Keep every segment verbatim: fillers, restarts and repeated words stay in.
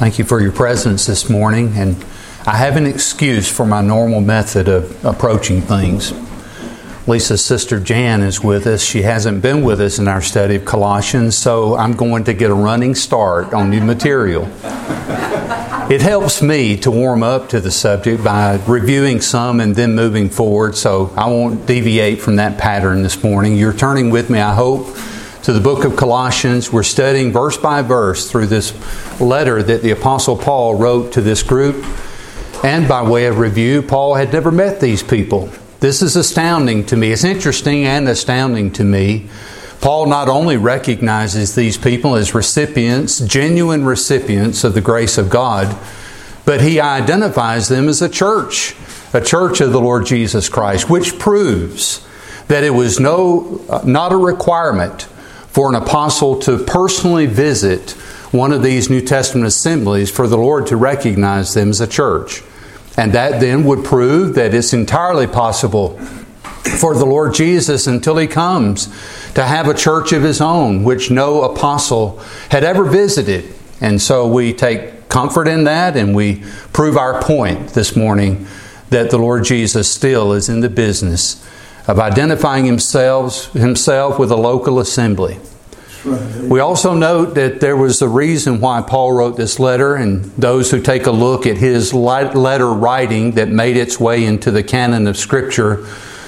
Thank you for your presence this morning, and I have an excuse for my normal method of approaching things. Lisa's sister Jan is with us. She hasn't been with us in our study of Colossians, so I'm going to get a running start on new material. It helps me to warm up to the subject by reviewing some and then moving forward, so I won't deviate from that pattern this morning. You're turning with me, I hope, to the book of Colossians. We're studying verse by verse through this letter that the Apostle Paul wrote to this group. And by way of review, Paul had never met these people. This is astounding to me. It's interesting and astounding to me. Paul not only recognizes these people as recipients, genuine recipients of the grace of God, but he identifies them as a church, a church of the Lord Jesus Christ, which proves that it was no, not a requirement for an apostle to personally visit one of these New Testament assemblies for the Lord to recognize them as a church. And that then would prove that it's entirely possible for the Lord Jesus, until He comes, to have a church of His own, which no apostle had ever visited. And so we take comfort in that, and we prove our point this morning that the Lord Jesus still is in the business of identifying himself, himself with a local assembly. Right. We also note that there was a reason why Paul wrote this letter, and those who take a look at his letter writing that made its way into the canon of Scripture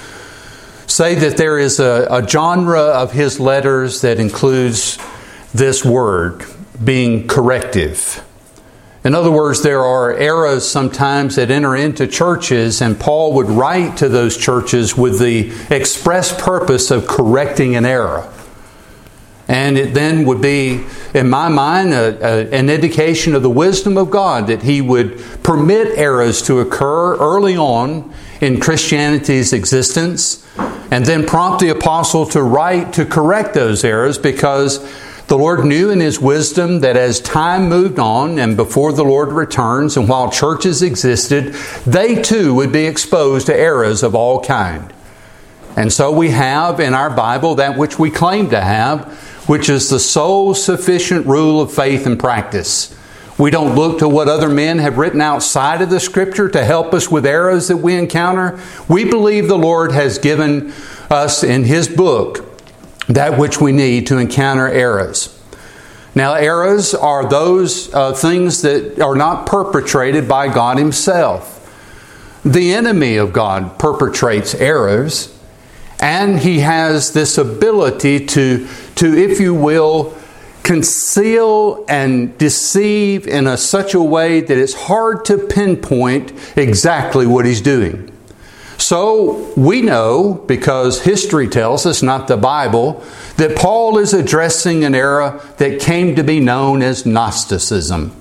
say that there is a, a genre of his letters that includes this word, being corrective. In other words, there are eras sometimes that enter into churches, and Paul would write to those churches with the express purpose of correcting an error. And it then would be, in my mind, a, a, an indication of the wisdom of God that He would permit errors to occur early on in Christianity's existence, and then prompt the apostle to write to correct those errors, because the Lord knew in His wisdom that as time moved on and before the Lord returns, and while churches existed, they too would be exposed to errors of all kind. And so we have in our Bible that which we claim to have, which is the sole sufficient rule of faith and practice. We don't look to what other men have written outside of the Scripture to help us with errors that we encounter. We believe the Lord has given us in His book that which we need to encounter errors. Now, errors are those uh, things that are not perpetrated by God Himself. The enemy of God perpetrates errors, and he has this ability to, to, if you will, conceal and deceive in a such a way that it's hard to pinpoint exactly what he's doing. So we know, because history tells us, not the Bible, that Paul is addressing an era that came to be known as Gnosticism.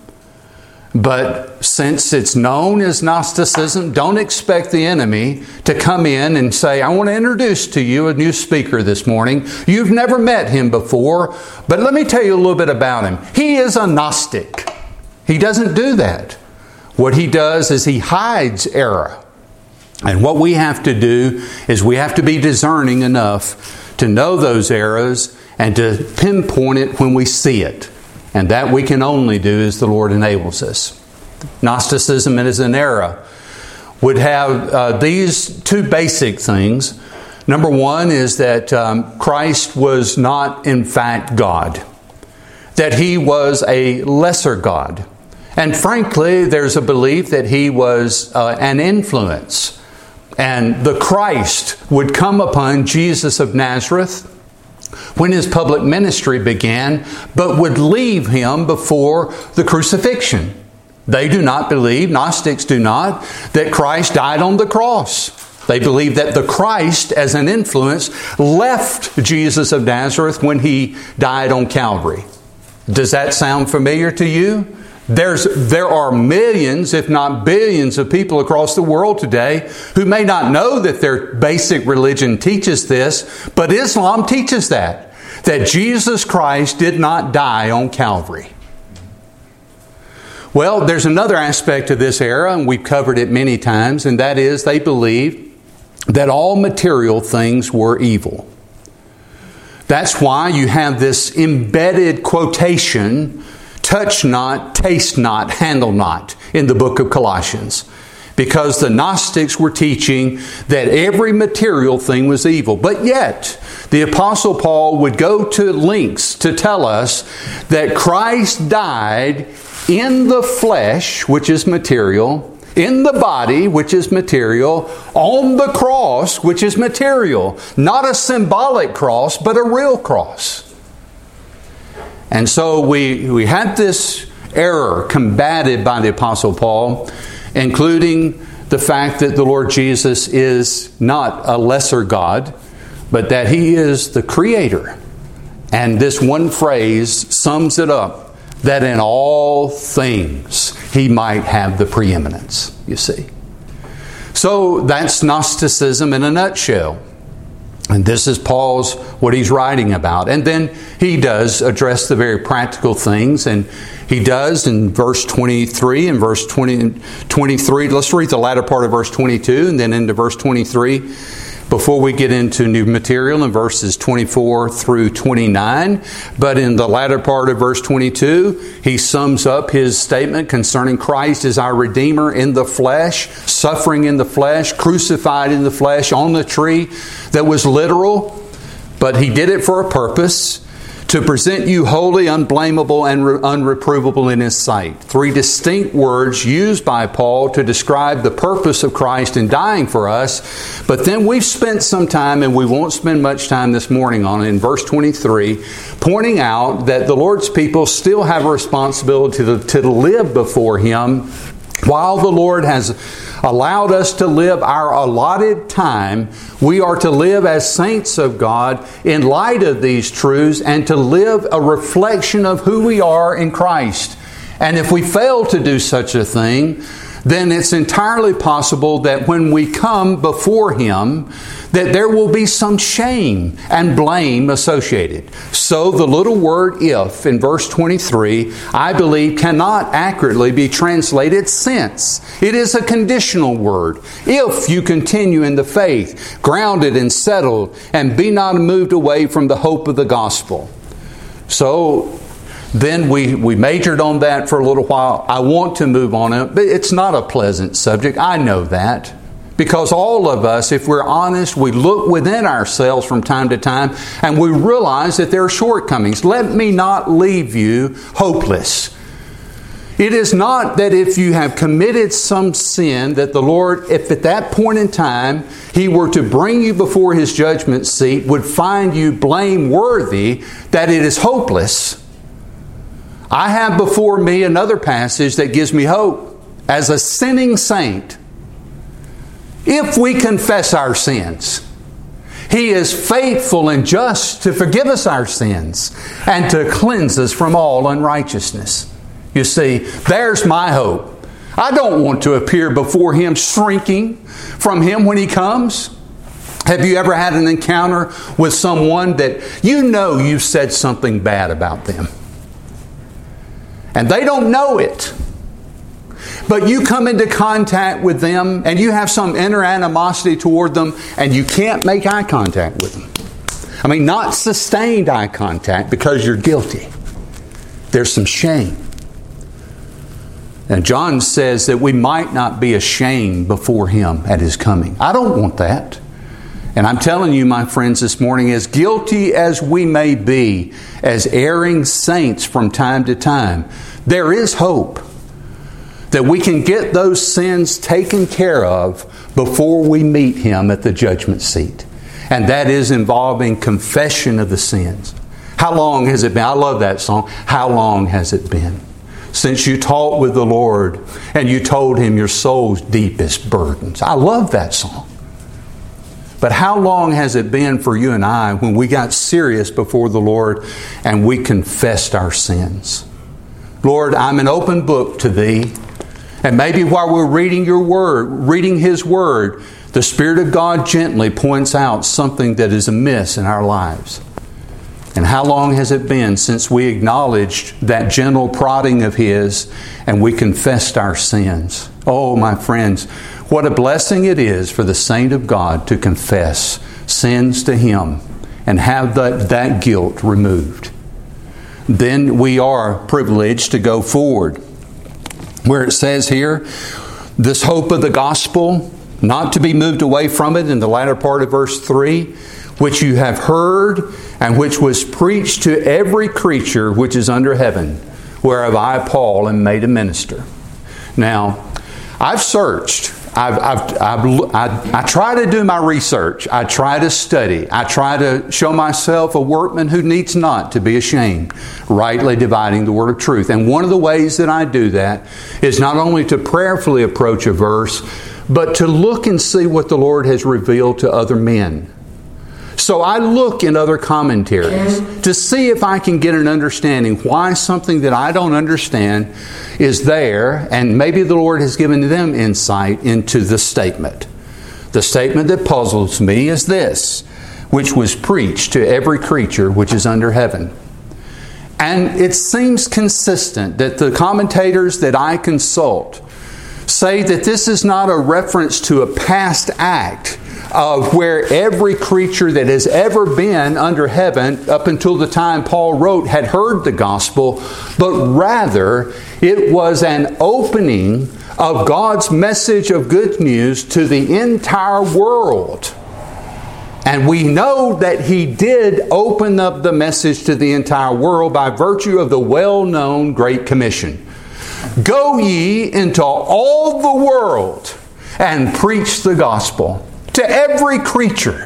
But since it's known as Gnosticism, don't expect the enemy to come in and say, I want to introduce to you a new speaker this morning. You've never met him before, but let me tell you a little bit about him. He is a Gnostic. He doesn't do that. What he does is he hides error. And what we have to do is we have to be discerning enough to know those errors and to pinpoint it when we see it. And that we can only do as the Lord enables us. Gnosticism as an error would have uh, these two basic things. Number one is that um, Christ was not in fact God. That He was a lesser God. And frankly, there's a belief that He was uh, an influence. And the Christ would come upon Jesus of Nazareth when His public ministry began, but would leave Him before the crucifixion. They do not believe, Gnostics do not, that Christ died on the cross. They believe that the Christ, as an influence, left Jesus of Nazareth when He died on Calvary. Does that sound familiar to you? There's, there are millions, if not billions, of people across the world today who may not know that their basic religion teaches this, but Islam teaches that, that Jesus Christ did not die on Calvary. Well, there's another aspect of this era, and we've covered it many times, and that is they believe that all material things were evil. That's why you have this embedded quotation touch not, taste not, handle not in the book of Colossians. Because the Gnostics were teaching that every material thing was evil. But yet, the Apostle Paul would go to lengths to tell us that Christ died in the flesh, which is material, in the body, which is material, on the cross, which is material. Not a symbolic cross, but a real cross. And so we, we had this error combated by the Apostle Paul, including the fact that the Lord Jesus is not a lesser God, but that He is the Creator. And this one phrase sums it up, that in all things He might have the preeminence, you see. So that's Gnosticism in a nutshell. And this is Paul's, what he's writing about. And then he does address the very practical things. And he does in verse twenty-three and verse twenty, twenty-three. Let's read the latter part of verse twenty-two and then into verse twenty-three before we get into new material in verses twenty-four through twenty-nine. But in the latter part of verse twenty-two, he sums up his statement concerning Christ as our Redeemer in the flesh, suffering in the flesh, crucified in the flesh on the tree. That was literal, but He did it for a purpose, to present you holy, unblameable, and re- unreprovable in His sight. Three distinct words used by Paul to describe the purpose of Christ in dying for us. But then we've spent some time, and we won't spend much time this morning on it, in verse twenty-three, pointing out that the Lord's people still have a responsibility to, to live before Him. While the Lord has allowed us to live our allotted time, we are to live as saints of God in light of these truths and to live a reflection of who we are in Christ. And if we fail to do such a thing, then it's entirely possible that when we come before Him, that there will be some shame and blame associated. So the little word if in verse twenty-three, I believe, cannot accurately be translated since. It is a conditional word. If you continue in the faith, grounded and settled, and be not moved away from the hope of the gospel. So then we, we majored on that for a little while. I want to move on it, but it's not a pleasant subject. I know that. Because all of us, if we're honest, we look within ourselves from time to time and we realize that there are shortcomings. Let me not leave you hopeless. It is not that if you have committed some sin that the Lord, if at that point in time He were to bring you before His judgment seat, would find you blameworthy, that it is hopeless. I have before me another passage that gives me hope. As a sinning saint, if we confess our sins, He is faithful and just to forgive us our sins and to cleanse us from all unrighteousness. You see, there's my hope. I don't want to appear before Him shrinking from Him when He comes. Have you ever had an encounter with someone that you know you said something bad about them? And they don't know it. But you come into contact with them and you have some inner animosity toward them and you can't make eye contact with them. I mean, not sustained eye contact because you're guilty. There's some shame. And John says that we might not be ashamed before Him at His coming. I don't want that. And I'm telling you, my friends, this morning, as guilty as we may be, as erring saints from time to time, there is hope that we can get those sins taken care of before we meet Him at the judgment seat. And that is involving confession of the sins. How long has it been? I love that song. How long has it been since you talked with the Lord and you told Him your soul's deepest burdens? I love that song. But how long has it been for you and I when we got serious before the Lord and we confessed our sins? Lord, I'm an open book to Thee. And maybe while we're reading Your Word, reading His Word, the Spirit of God gently points out something that is amiss in our lives. And how long has it been since we acknowledged that gentle prodding of His and we confessed our sins? Oh, my friends, what a blessing it is for the saint of God to confess sins to Him and have that, that guilt removed. then we are privileged to go forward. Where it says here, this hope of the gospel, not to be moved away from it in the latter part of verse three, which you have heard and which was preached to every creature which is under heaven, whereof I, Paul, am made a minister. Now, I've searched. I've, I've, I've, I, I try to do my research. I try to study. I try to show myself a workman who needs not to be ashamed, rightly dividing the word of truth. And one of the ways that I do that is not only to prayerfully approach a verse, but to look and see what the Lord has revealed to other men. So I look in other commentaries to see if I can get an understanding why something that I don't understand is there, and maybe the Lord has given them insight into the statement. The statement that puzzles me is this, which was preached to every creature which is under heaven. And it seems consistent that the commentators that I consult say that this is not a reference to a past act of where every creature that has ever been under heaven up until the time Paul wrote had heard the gospel, but rather it was an opening of God's message of good news to the entire world. And we know that He did open up the message to the entire world by virtue of the well-known Great Commission. Go ye into all the world and preach the gospel to every creature.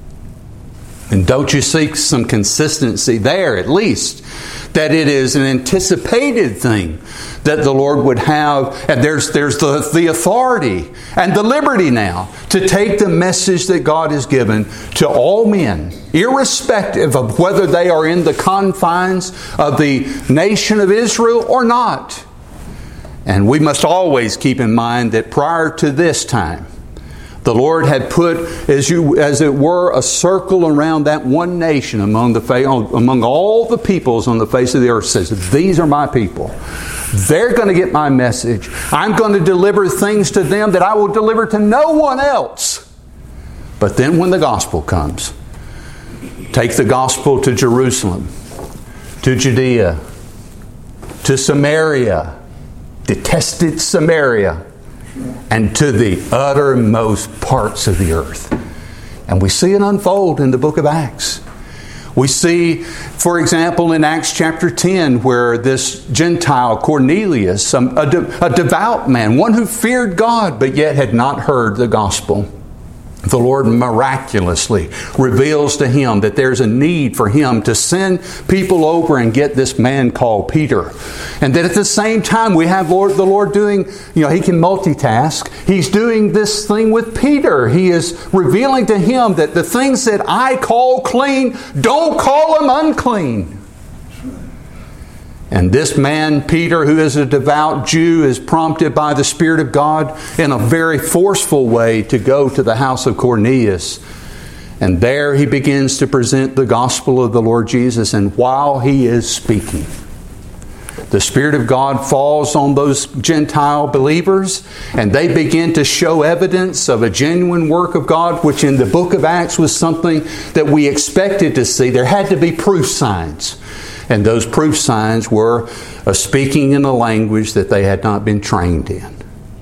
And don't you see some consistency there, at least, that it is an anticipated thing that the Lord would have, and there's, there's the, the authority and the liberty now to take the message that God has given to all men, irrespective of whether they are in the confines of the nation of Israel or not. And we must always keep in mind that prior to this time, the Lord had put, as you, as it were, a circle around that one nation among the among all the peoples on the face of the earth. Says, these are my people. They're going to get my message. I'm going to deliver things to them that I will deliver to no one else. But then when the gospel comes, take the gospel to Jerusalem, to Judea, to Samaria, detested Samaria, and to the uttermost parts of the earth. And we see it unfold in the book of Acts. We see, for example, in Acts chapter ten, where this Gentile Cornelius, a, de- a devout man, one who feared God but yet had not heard the gospel, the Lord miraculously reveals to him that there's a need for him to send people over and get this man called Peter. And that at the same time we have Lord, the Lord doing, you know, He can multitask. He's doing this thing with Peter. He is revealing to him that the things that I call clean, don't call them unclean. And this man, Peter, who is a devout Jew, is prompted by the Spirit of God in a very forceful way to go to the house of Cornelius. And there he begins to present the gospel of the Lord Jesus. And while he is speaking, the Spirit of God falls on those Gentile believers, and they begin to show evidence of a genuine work of God, which in the book of Acts was something that we expected to see. There had to be proof signs. And those proof signs were a speaking in a language that they had not been trained in.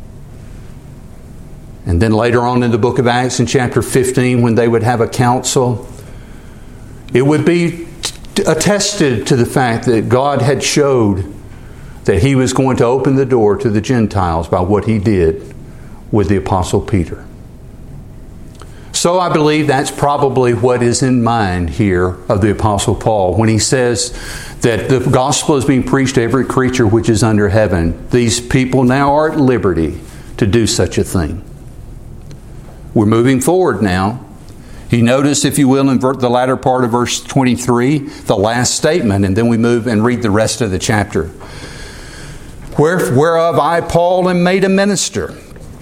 And then later on in the book of Acts, in chapter fifteen, when they would have a council, it would be attested to the fact that God had showed that He was going to open the door to the Gentiles by what He did with the Apostle Peter. So I believe that's probably what is in mind here of the Apostle Paul when he says that the gospel is being preached to every creature which is under heaven. These people now are at liberty to do such a thing. We're moving forward now. You notice, if you will, in the latter part of verse twenty-three, the last statement, and then we move and read the rest of the chapter. Whereof I, Paul, am made a minister,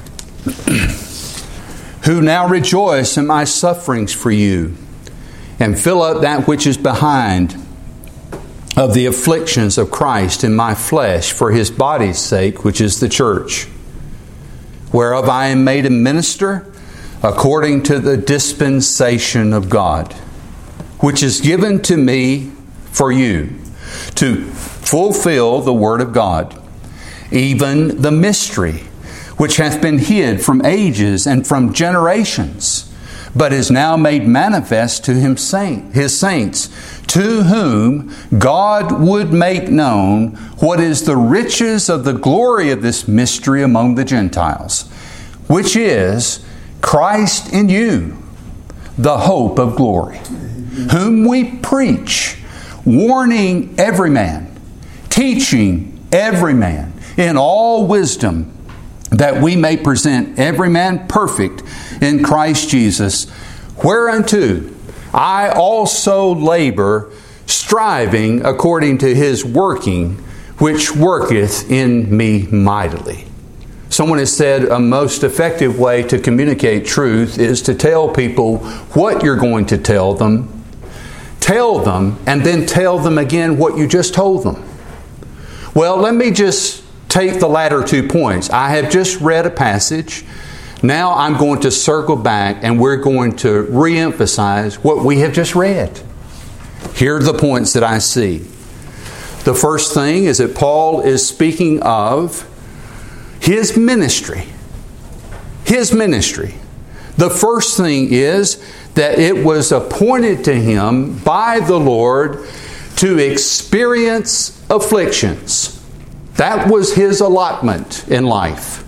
who now rejoice in my sufferings for you, and fill up that which is behind of the afflictions of Christ in my flesh for His body's sake, which is the church. Whereof I am made a minister according to the dispensation of God, which is given to me for you, to fulfill the word of God, even the mystery, which hath been hid from ages and from generations, but is now made manifest to him saint, his saints, to whom God would make known what is the riches of the glory of this mystery among the Gentiles, which is Christ in you, the hope of glory, whom we preach, warning every man, teaching every man in all wisdom, that we may present every man perfect in Christ Jesus, whereunto I also labor, striving according to His working, which worketh in me mightily. Someone has said a most effective way to communicate truth is to tell people what you're going to tell them, tell them, and then tell them again what you just told them. Well, let me just take the latter two points. I have just read a passage. Now I'm going to circle back and we're going to re-emphasize what we have just read. Here are the points that I see. The first thing is that Paul is speaking of his ministry. His ministry. The first thing is that it was appointed to him by the Lord to experience afflictions. That was his allotment in life.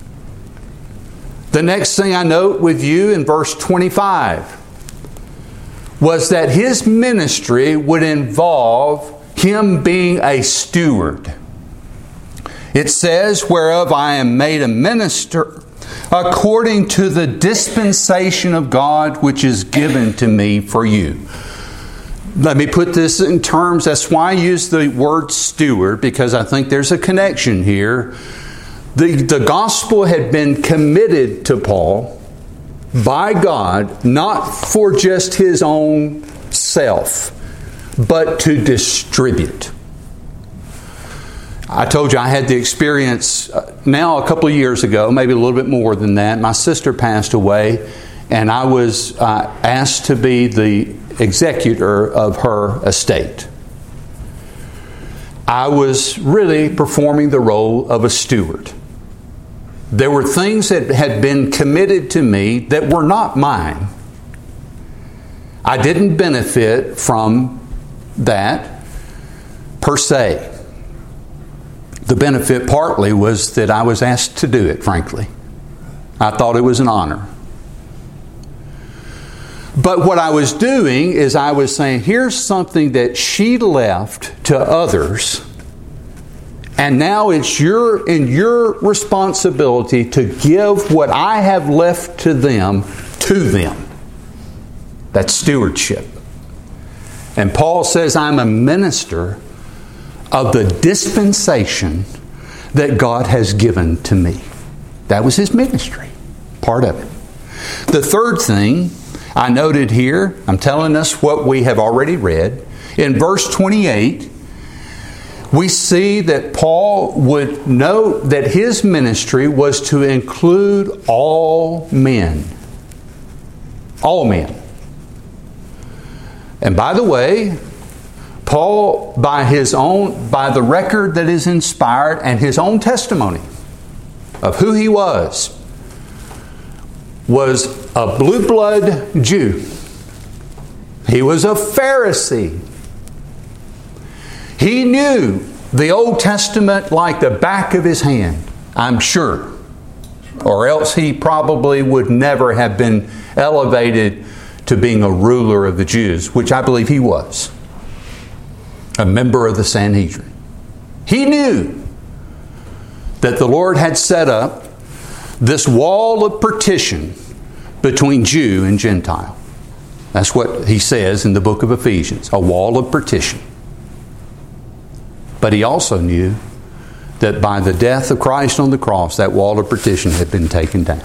The next thing I note with you in verse twenty-five was that his ministry would involve him being a steward. It says, whereof I am made a minister according to the dispensation of God which is given to me for you. Let me put this in terms, that's why I use the word steward, because I think there's a connection here. The, the gospel had been committed to Paul by God, not for just his own self, but to distribute. I told you I had the experience now a couple of years ago, maybe a little bit more than that. My sister passed away, and I was uh, asked to be the executor of her estate. I was really performing the role of a steward. There were things that had been committed to me that were not mine. I didn't benefit from that per se. The benefit partly was that I was asked to do it, frankly. I thought it was an honor. But what I was doing is I was saying, here's something that she left to others, and now it's your in your responsibility to give what I have left to them to them. That's stewardship. And Paul says, I'm a minister of the dispensation that God has given to me. That was his ministry, part of it. The third thing I noted here, I'm telling us what we have already read. In verse twenty-eight, we see that Paul would note that his ministry was to include all men. All men. And by the way, Paul, by his own, by the record that is inspired and his own testimony of who he was, was a blue blood Jew. He was a Pharisee. He knew the Old Testament like the back of his hand, I'm sure. Or else he probably would never have been elevated to being a ruler of the Jews, which I believe he was. A member of the Sanhedrin. He knew that the Lord had set up this wall of partition between Jew and Gentile. That's what he says in the book of Ephesians, a wall of partition. But he also knew that by the death of Christ on the cross, that wall of partition had been taken down.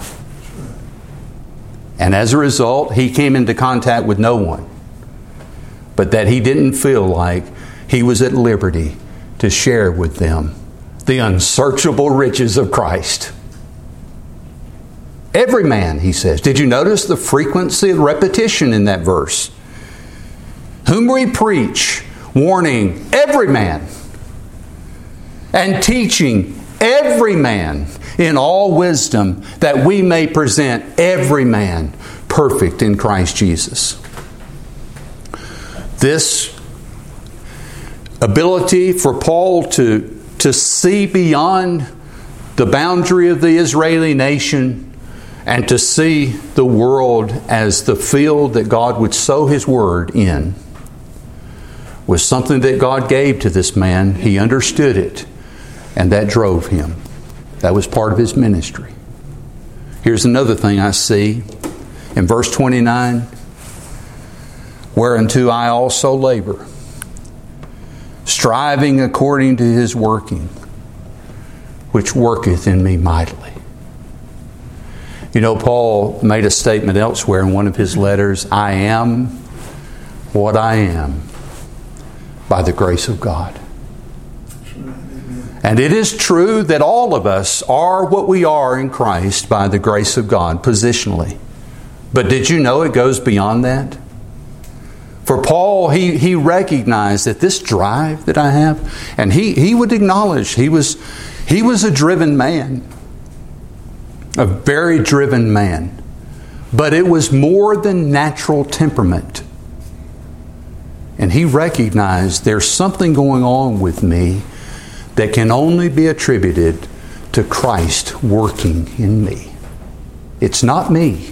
And as a result, he came into contact with no one, but that he didn't feel like he was at liberty to share with them the unsearchable riches of Christ. Every man, he says. Did you notice the frequency of repetition in that verse? Whom we preach, warning every man and teaching every man in all wisdom, that we may present every man perfect in Christ Jesus. This ability for Paul to, to see beyond the boundary of the Israeli nation and to see the world as the field that God would sow His Word in was something that God gave to this man. He understood it, and that drove him. That was part of his ministry. Here's another thing I see in verse twenty-nine. Whereunto I also labor, striving according to His working, which worketh in me mightily. You know, Paul made a statement elsewhere in one of his letters, I am what I am by the grace of God. And it is true that all of us are what we are in Christ by the grace of God, positionally. But did you know it goes beyond that? For Paul, he, he recognized that this drive that I have, and he, he would acknowledge he was, he was a driven man. A very driven man. But it was more than natural temperament. And he recognized there's something going on with me that can only be attributed to Christ working in me. It's not me.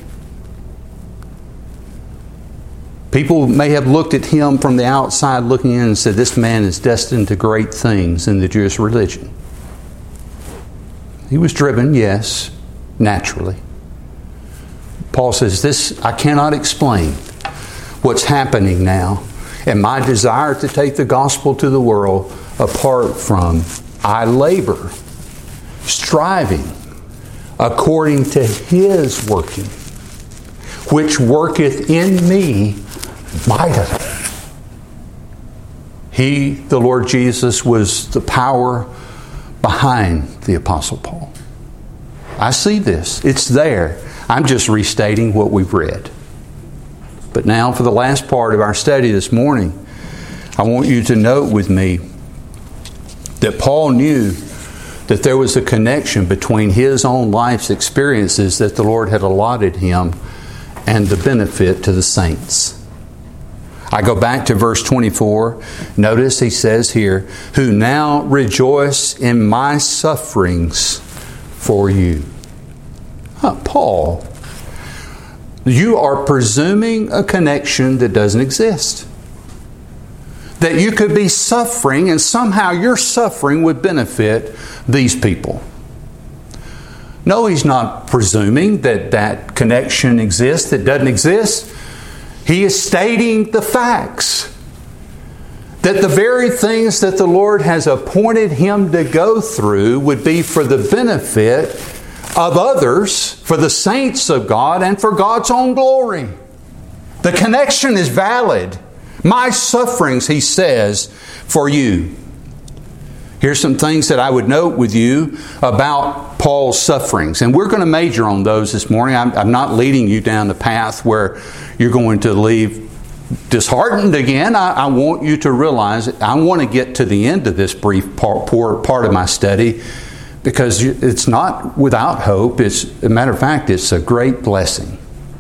People may have looked at him from the outside looking in and said, this man is destined to great things in the Jewish religion. He was driven, yes, naturally. Paul says, this I cannot explain what's happening now and my desire to take the gospel to the world apart from I labor, striving according to His working, which worketh in me mightily. He, the Lord Jesus, was the power behind the Apostle Paul. I see this. It's there. I'm just restating what we've read. But now for the last part of our study this morning, I want you to note with me that Paul knew that there was a connection between his own life's experiences that the Lord had allotted him and the benefit to the saints. I go back to verse twenty-four. Notice he says here, who now rejoice in my sufferings for you. Huh, Paul, you are presuming a connection that doesn't exist. That you could be suffering and somehow your suffering would benefit these people. No, he's not presuming that that connection exists that doesn't exist. He is stating the facts. That the very things that the Lord has appointed him to go through would be for the benefit of others, for the saints of God, and for God's own glory. The connection is valid. My sufferings, he says, for you. Here's some things that I would note with you about Paul's sufferings. And we're going to major on those this morning. I'm, I'm not leading you down the path where you're going to leave disheartened again. I, I want you to realize I want to get to the end of this brief part, part of my study, because it's not without hope. It's, as a matter of fact, it's a great blessing.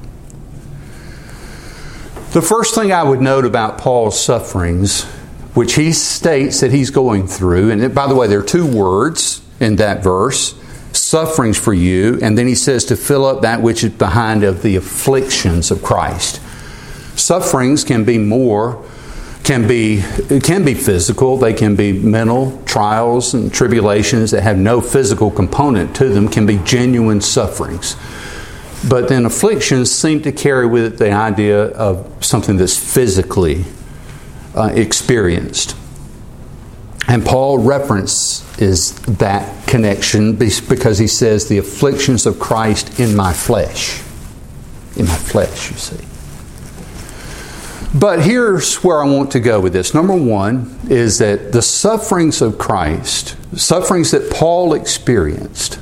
The first thing I would note about Paul's sufferings, which he states that he's going through, and by the way, there are two words in that verse, sufferings for you, and then he says to fill up that which is behind of the afflictions of Christ. Sufferings can be more, can be, it can be physical, they can be mental trials and tribulations that have no physical component to them, can be genuine sufferings. But then afflictions seem to carry with it the idea of something that's physically uh, experienced. And Paul references that connection because he says the afflictions of Christ in my flesh. In my flesh, you see. But here's where I want to go with this. Number one is that the sufferings of Christ, sufferings that Paul experienced,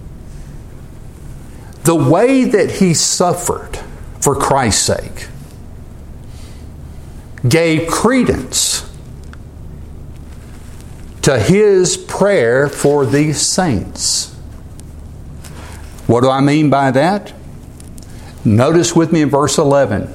the way that he suffered for Christ's sake gave credence to His prayer for these saints. What do I mean by that? Notice with me in verse eleven.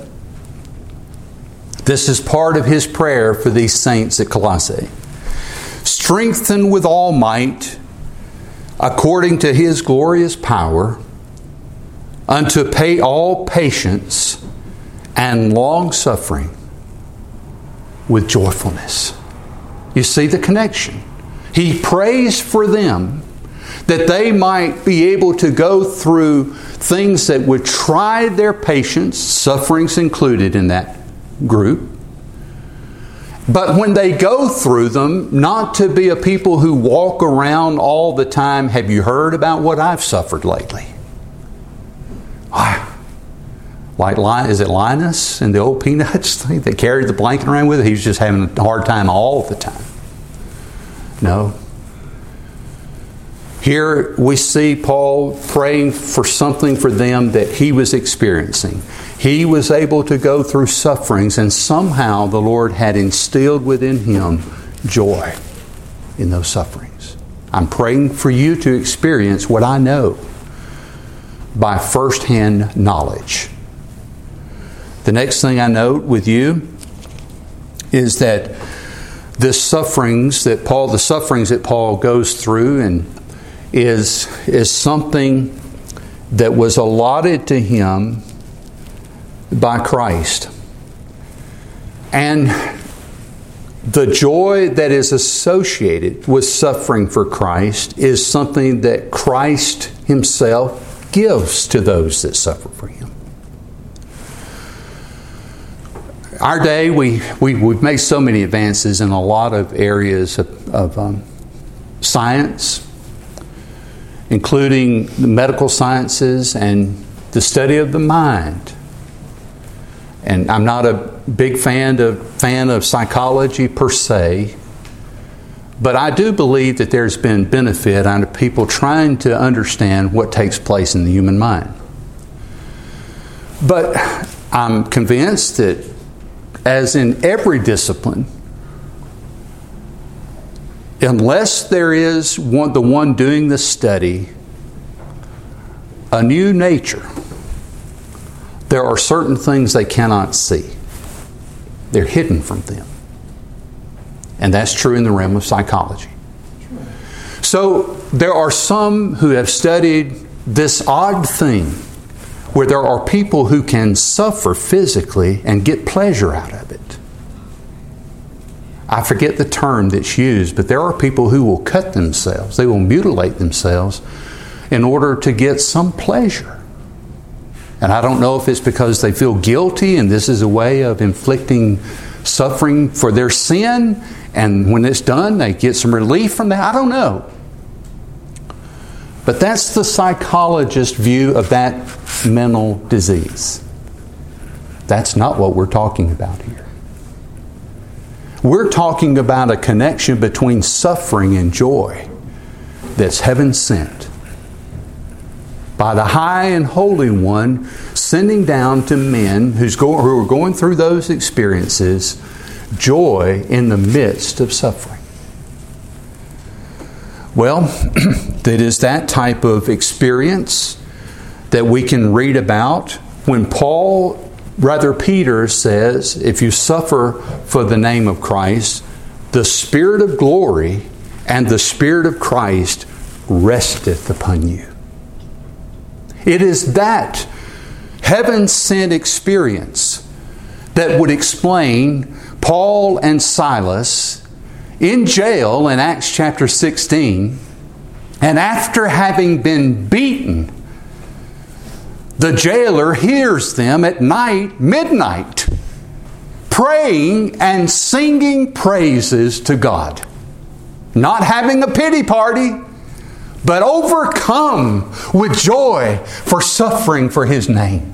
This is part of His prayer for these saints at Colossae. Strengthen with all might, according to His glorious power, unto pay all patience and long suffering with joyfulness. You see the connection. He prays for them that they might be able to go through things that would try their patience, sufferings included in that group. But when they go through them, not to be a people who walk around all the time, have you heard about what I've suffered lately? Like, is it Linus and the old Peanuts thing that carried the blanket around with it? He was just having a hard time all the time. No. Here we see Paul praying for something for them that he was experiencing. He was able to go through sufferings, and somehow the Lord had instilled within him joy in those sufferings. I'm praying for you to experience what I know by first-hand knowledge. The next thing I note with you is that this sufferings that Paul, the sufferings that Paul goes through, and is is something that was allotted to him by Christ, and the joy that is associated with suffering for Christ is something that Christ Himself gives to those that suffer for Him. Our day, we, we, we've made so many advances in a lot of areas of, of um, science, including the medical sciences and the study of the mind. And I'm not a big fan of, fan of psychology per se, but I do believe that there's been benefit out of people trying to understand what takes place in the human mind. But I'm convinced that, as in every discipline, unless there is one, the one doing the study, a new nature, there are certain things they cannot see. They're hidden from them. And that's true in the realm of psychology. So there are some who have studied this odd thing where there are people who can suffer physically and get pleasure out of it. I forget the term that's used, but there are people who will cut themselves. They will mutilate themselves in order to get some pleasure. And I don't know if it's because they feel guilty and this is a way of inflicting suffering for their sin, and when it's done they get some relief from that. I don't know. But that's the psychologist's view of that mental disease. That's not what we're talking about here. We're talking about a connection between suffering and joy that's heaven sent by the high and holy one, sending down to men who's go, who are going through those experiences joy in the midst of suffering. Well, it is that type of experience that we can read about when Paul, rather Peter, says, if you suffer for the name of Christ, the Spirit of glory and the Spirit of Christ resteth upon you. It is that heaven-sent experience that would explain Paul and Silas in jail in Acts chapter sixteen, and after having been beaten, the jailer hears them at night, midnight, praying and singing praises to God. Not having a pity party, but overcome with joy for suffering for His name.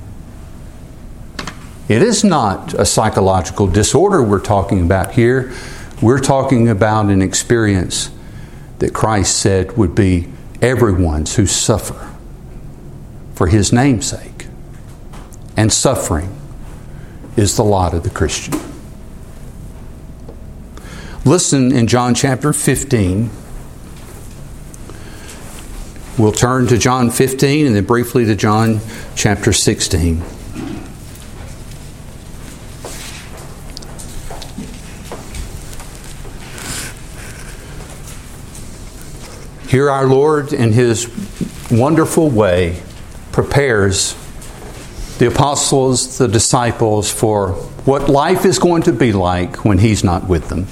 It is not a psychological disorder we're talking about here. We're talking about an experience that Christ said would be everyone's who suffer for His name's sake. And suffering is the lot of the Christian. Listen in John chapter fifteen. We'll turn to John fifteen and then briefly to John chapter sixteen. Here our Lord, in His wonderful way, prepares the apostles, the disciples, for what life is going to be like when He's not with them.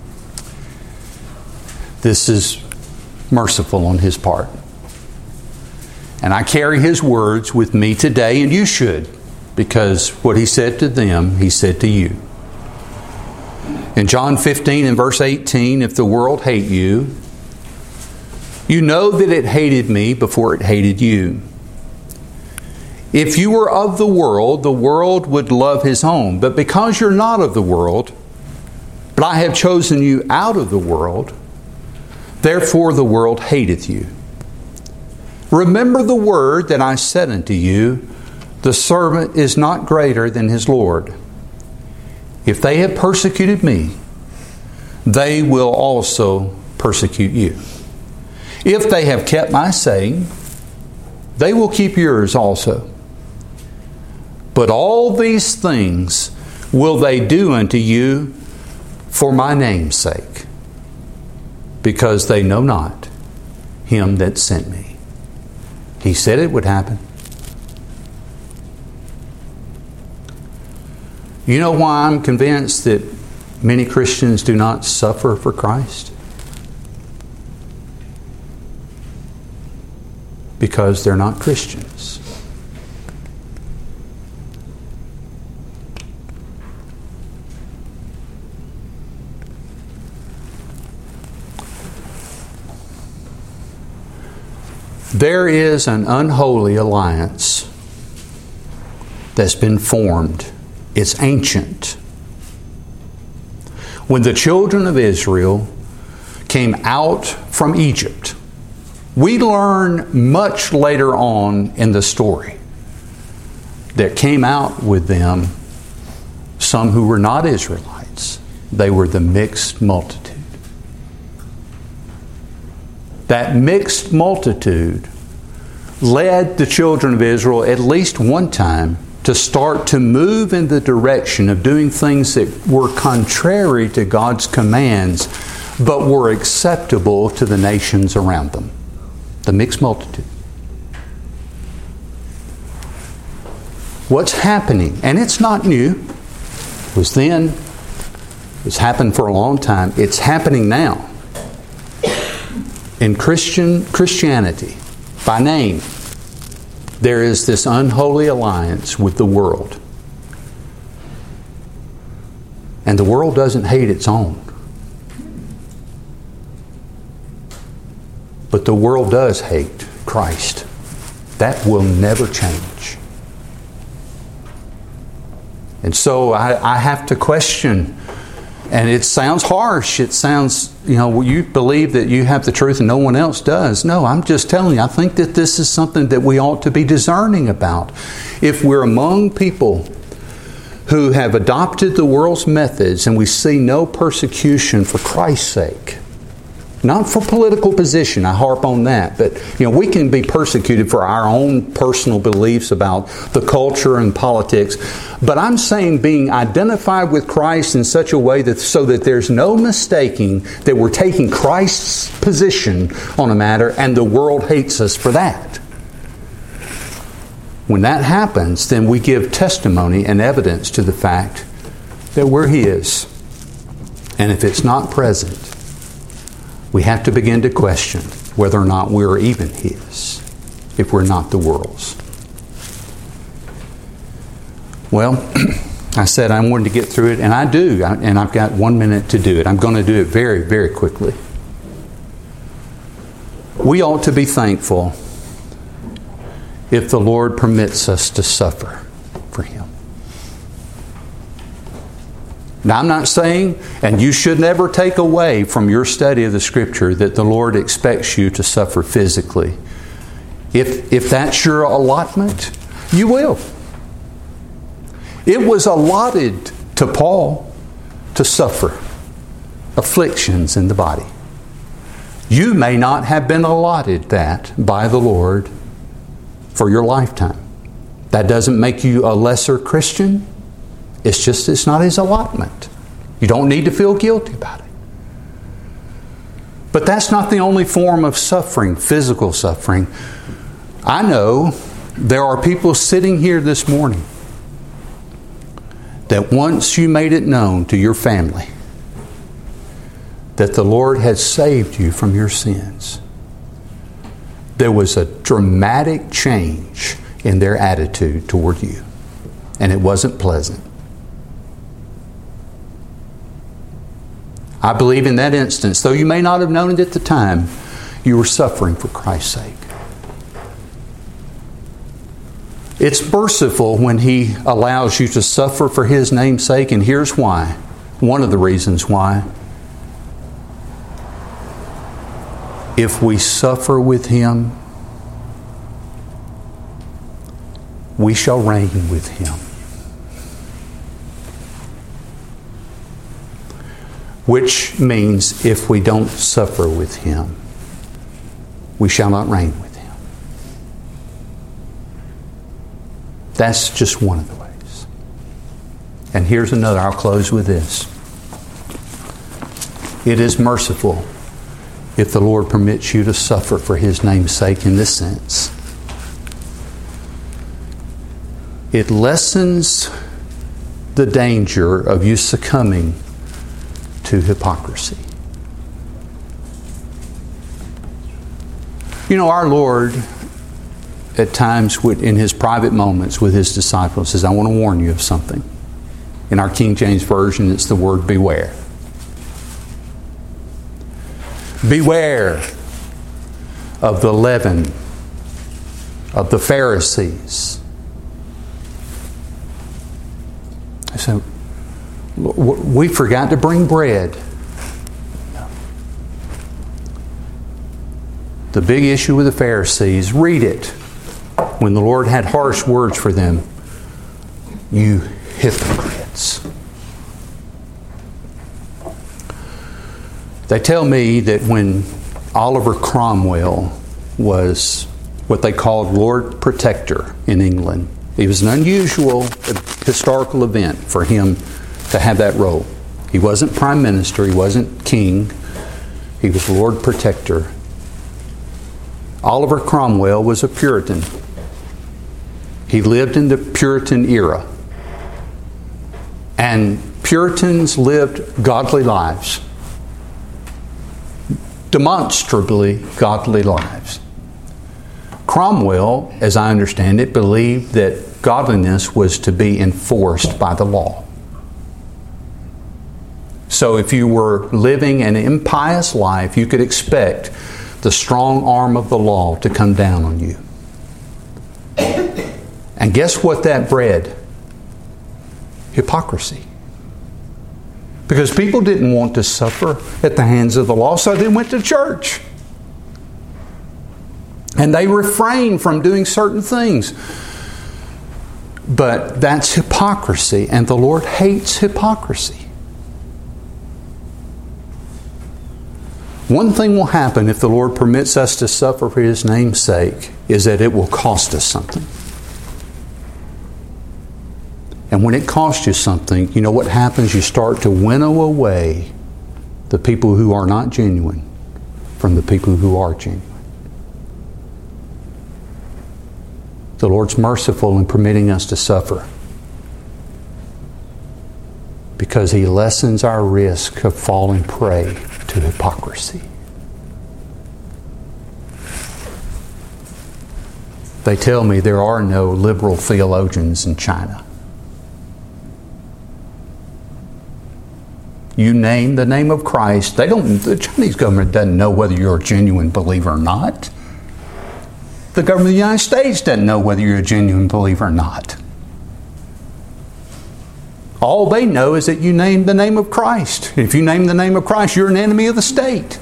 This is merciful on His part. And I carry His words with me today, and you should, because what He said to them, He said to you. In John fifteen and verse eighteen, if the world hate you, you know that it hated me before it hated you. If you were of the world, the world would love his own. But because you're not of the world, but I have chosen you out of the world, therefore the world hateth you. Remember the word that I said unto you, the servant is not greater than his Lord. If they have persecuted me, they will also persecute you. If they have kept my saying, they will keep yours also. But all these things will they do unto you for my name's sake, because they know not Him that sent me. He said it would happen. You know why I'm convinced that many Christians do not suffer for Christ? Because they're not Christians. There is an unholy alliance that's been formed. It's ancient. When the children of Israel came out from Egypt, we learn much later on in the story that came out with them some who were not Israelites. They were the mixed multitude. That mixed multitude led the children of Israel at least one time to start to move in the direction of doing things that were contrary to God's commands, but were acceptable to the nations around them. The mixed multitude. What's happening, and it's not new, it was then, it's happened for a long time, it's happening now. In Christian Christianity, by name, there is this unholy alliance with the world. And the world doesn't hate its own. But the world does hate Christ. That will never change. And so I, I have to question, and it sounds harsh. It sounds, you know, you believe that you have the truth and no one else does. No, I'm just telling you, I think that this is something that we ought to be discerning about. If we're among people who have adopted the world's methods and we see no persecution for Christ's sake, not for political position, I harp on that, but you know, we can be persecuted for our own personal beliefs about the culture and politics. But I'm saying being identified with Christ in such a way that so that there's no mistaking that we're taking Christ's position on a matter and the world hates us for that. When that happens, then we give testimony and evidence to the fact that we're His. And if it's not present, we have to begin to question whether or not we're even His, if we're not the world's. Well, I said I wanted to get through it, and I do, and I've got one minute to do it. I'm going to do it very, very quickly. We ought to be thankful if the Lord permits us to suffer for Him. Now, I'm not saying, and you should never take away from your study of the Scripture, that the Lord expects you to suffer physically. If, if that's your allotment, you will. It was allotted to Paul to suffer. afflictions in the body. You may not have been allotted that by the Lord for your lifetime. That doesn't make you a lesser Christian. It's just it's not His allotment. You don't need to feel guilty about it. But that's not the only form of suffering, physical suffering. I know there are people sitting here this morning that once you made it known to your family that the Lord had saved you from your sins, there was a dramatic change in their attitude toward you. And it wasn't pleasant. I believe in that instance, though you may not have known it at the time, you were suffering for Christ's sake. It's merciful when He allows you to suffer for His name's sake, and here's why. One of the reasons why. If we suffer with Him, we shall reign with Him. Which means if we don't suffer with Him, we shall not reign with Him. That's just one of the ways. And here's another. I'll close with this. It is merciful if the Lord permits you to suffer for His name's sake in this sense. It lessens the danger of you succumbing to hypocrisy. You know, our Lord at times would, in His private moments with His disciples, says, I want to warn you of something. In our King James Version, it's the word beware. Beware of the leaven of the Pharisees. So, we forgot to bring bread. The big issue with the Pharisees, read it. When the Lord had harsh words for them, you hypocrites. They tell me that when Oliver Cromwell was what they called Lord Protector in England, it was an unusual historical event for him to have that role. He wasn't Prime Minister, he wasn't King, he was Lord Protector. Oliver Cromwell was a Puritan. He lived in the Puritan era. And Puritans lived godly lives. Demonstrably godly lives. Cromwell, as I understand it, believed that godliness was to be enforced by the law. So if you were living an impious life, you could expect the strong arm of the law to come down on you. And guess what that bred? Hypocrisy. Because people didn't want to suffer at the hands of the law, so they went to church. And they refrained from doing certain things. But that's hypocrisy, and the Lord hates hypocrisy. One thing will happen if the Lord permits us to suffer for His name's sake, is that it will cost us something. And when it costs you something, you know what happens? You start to winnow away the people who are not genuine from the people who are genuine. The Lord's merciful in permitting us to suffer because He lessens our risk of falling prey to hypocrisy. They tell me there are no liberal theologians in China. You name the name of Christ, they don't. The Chinese government doesn't know whether you're a genuine believer or not. The government of the United States doesn't know whether you're a genuine believer or not. All they know is that you name the name of Christ. If you name the name of Christ, you're an enemy of the state.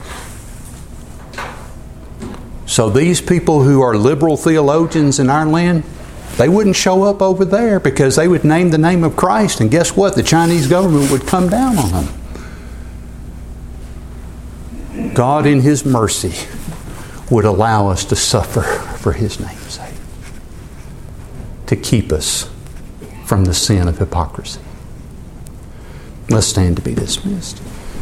So these people who are liberal theologians in our land, they wouldn't show up over there because they would name the name of Christ, and guess what? The Chinese government would come down on them. God in His mercy would allow us to suffer for His name's sake, to keep us from the sin of hypocrisy. Let's stand to be dismissed.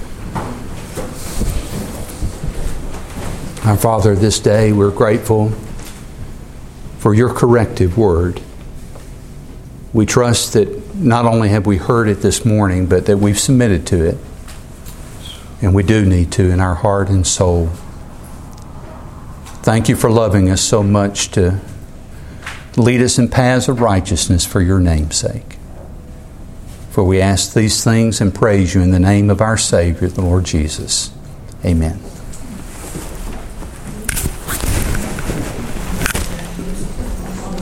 Our Father, this day we're grateful for Your corrective word. We trust that not only have we heard it this morning, but that we've submitted to it. And we do need to in our heart and soul. Thank You for loving us so much to lead us in paths of righteousness for Your name's sake. For we ask these things and praise You in the name of our Savior, the Lord Jesus. Amen.